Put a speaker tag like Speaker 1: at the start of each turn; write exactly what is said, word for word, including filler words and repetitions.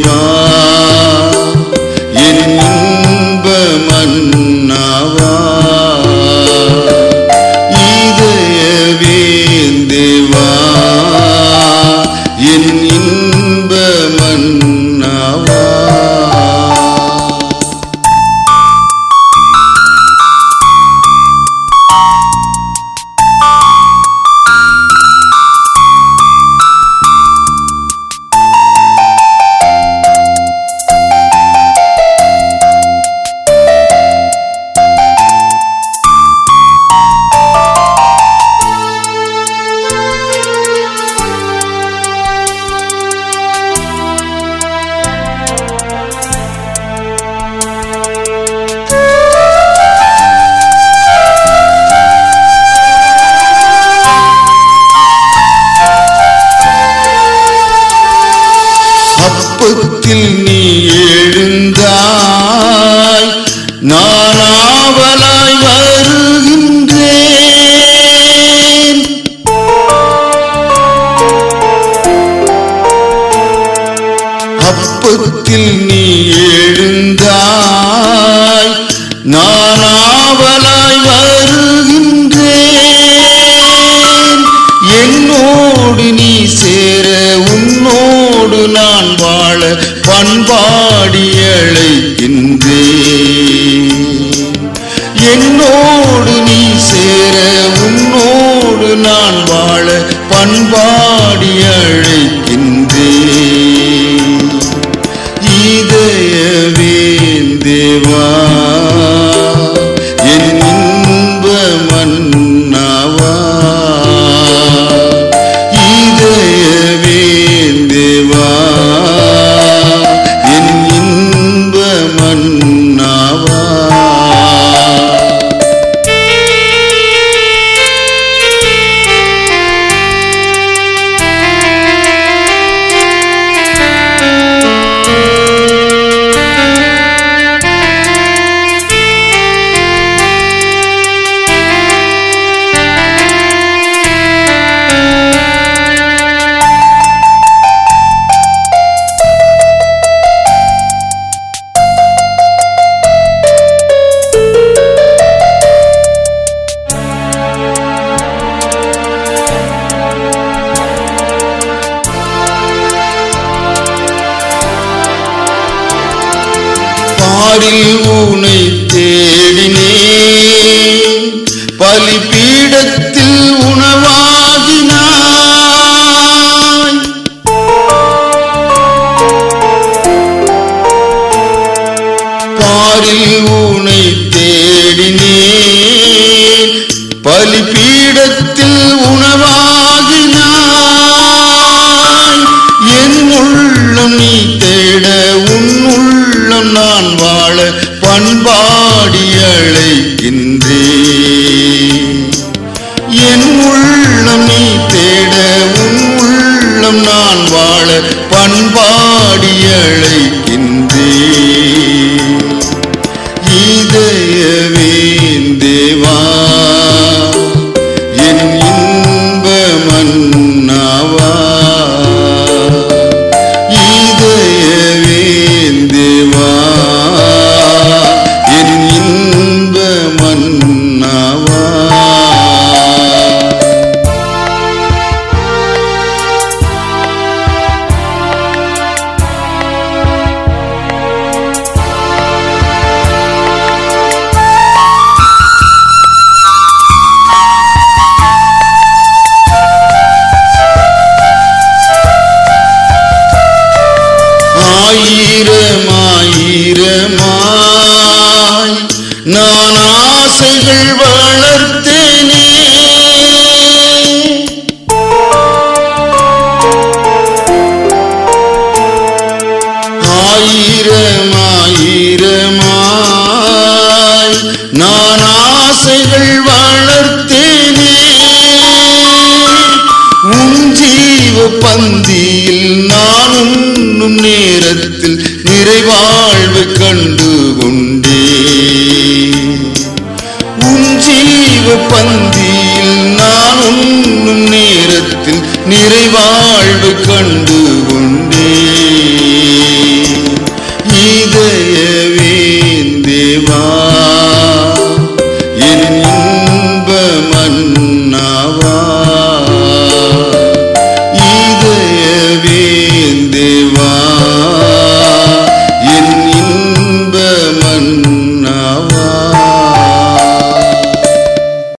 Speaker 1: தேவா என் இன்ப மன்னாவா இதயவே தேவா என் இன்ப மன்னாவா அப்பத்தில் நீ எழுந்தாய் நான் ஆவலாய் வருகின்றேன் அப்பத்தில் நீ எழுந்தாய் நான் ஆவலாய் வருகின்றேன் என்னோடு நீ சேர உன்னோடு நான் வாழ பண்பாடி அழைக்கின்றேன் என்னோடு நீ சேர உன்னோடு நான் வாழ பண்பாடி அழைக்கின்றேன் இதயவே தேவா என் இன்ப மன்னாவா இதயவே தேவா என் இன்ப மன்னாவா பாரில் உனை தேடினேன் பலிபீடத்தில் உணவாகினாய் பாரில் உனை தேடினேன் பலிபீடத்தில் உணவாகினாய் என் உள்ளம் நீ தேட உன் உள்ளம் நான் வாழ பண்பாடி அழைக்கின்றேன் என் உள்ளம் நீ தேட உன் உள்ளம் நான் வாழ பண்பாடி அழைக்கின்றேன் இதயவே தேவா என் இன்ப மன்னாவா இதயவே தேவா என் இன்ப மன்னாவா ஆயிரமாயிரமாய் நான் ஆசைகள் வளர்த்தேனே ஆயிரமாயிரமாய் நான் ஆசைகள் வளர்த்தேனே உன் ஜீவ பந்தியில் நான் உண்ணும் நேரத்தில் நிறைவாழ்வு கண்டு கொண்டே உன் ஜீவ பந்தியில் நான் உண்ணும் நேரத்தில் நிறைவாழ்வு கண்டு கொண்டே மன்னாவோ